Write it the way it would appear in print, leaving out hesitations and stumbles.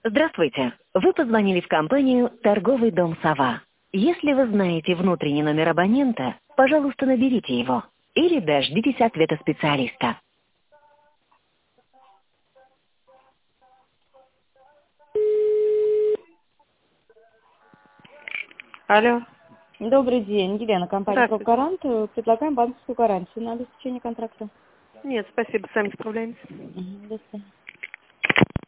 Здравствуйте. Вы позвонили в компанию «Торговый дом Сова». Если вы знаете внутренний номер абонента, пожалуйста, наберите его. Или дождитесь ответа специалиста. Алло. Добрый день, Елена, компания Здравствуйте. «Прокурант». Предлагаем банковскую гарантию на обеспечение контракта. Нет, спасибо, сами справляемся. До свидания.